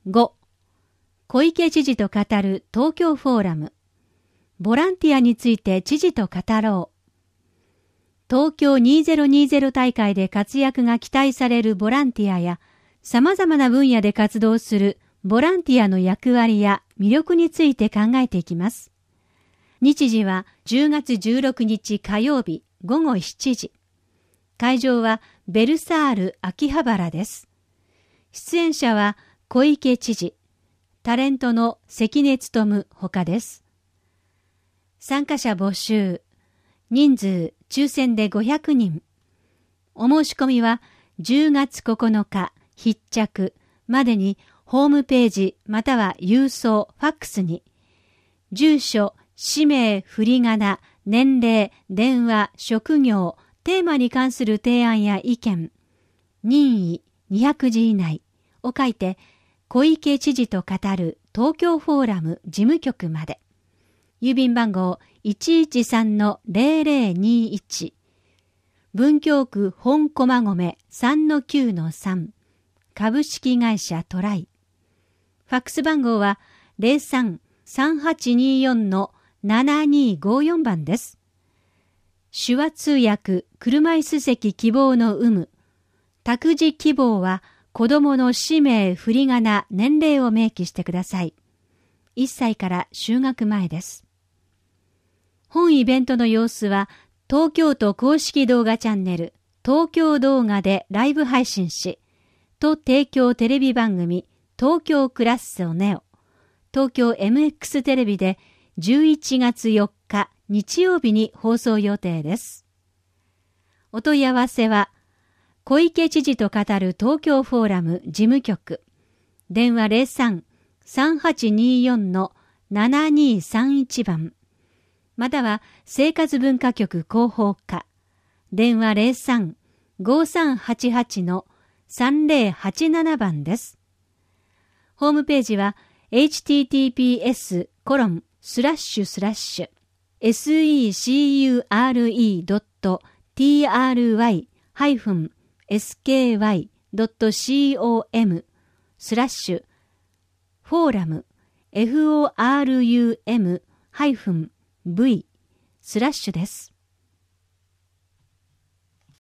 5. 小池知事と語る東京フォーラム。ボランティアについて知事と語ろう。東京2020大会で活躍が期待されるボランティアや、様々な分野で活動するボランティアの役割や魅力について考えていきます。日時は10月16日火曜日午後7時。会場はベルサール秋葉原です。出演者は小池知事、タレントの関根勤ほかです。参加者募集。人数抽選で500人。お申し込みは10月9日必着までにホームページまたは郵送、ファックスに住所、氏名、振り仮名、年齢、電話、職業、テーマに関する提案や意見、任意200字以内を書いて小池知事と語る東京フォーラム事務局まで。郵便番号 113-0021 文京区本駒込 3-9-3 株式会社トライ。ファックス番号は 03-3824-7254 番です。手話通訳車椅子席希望の有無。託児希望は子供の氏名、振り仮名、年齢を明記してください。1歳から就学前です。本イベントの様子は東京都公式動画チャンネル東京動画でライブ配信し、都提供テレビ番組東京クラッソネオ、東京 MX テレビで11月4日日曜日に放送予定です。お問い合わせは小池知事と語る東京フォーラム事務局、電話 03-3824-7231 番、または生活文化局広報課、電話 03-5388-3087 番です。ホームページは https://secure.sky.com/forum FORUM-V/ です。